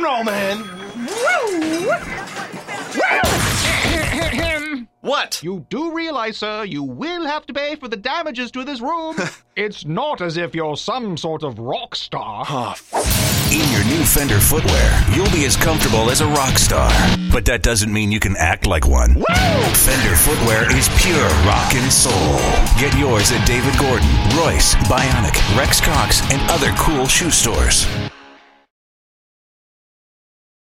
know, man. What? You do realize, sir, you will have to pay for the damages to this room. It's not as if you're some sort of rock star. In your new Fender footwear, you'll be as comfortable as a rock star. But that doesn't mean you can act like one. Woo! Fender footwear is pure rock and soul. Get yours at David Gordon, Royce, Bionic, Rex Cox, and other cool shoe stores.